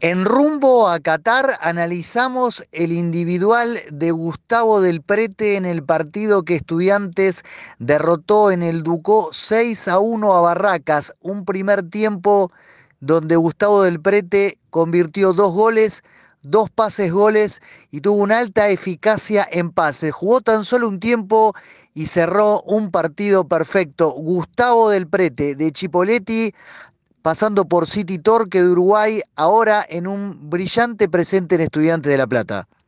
En rumbo a Qatar analizamos el individual de Gustavo del Prete en el partido que Estudiantes derrotó en el Ducó 6-1 a Barracas, un primer tiempo donde Gustavo del Prete convirtió dos goles, dos pases goles y tuvo una alta eficacia en pases. Jugó tan solo un tiempo y cerró un partido perfecto. Gustavo del Prete de Chipoleti, pasando por City Torque de Uruguay, ahora en un brillante presente en Estudiantes de La Plata.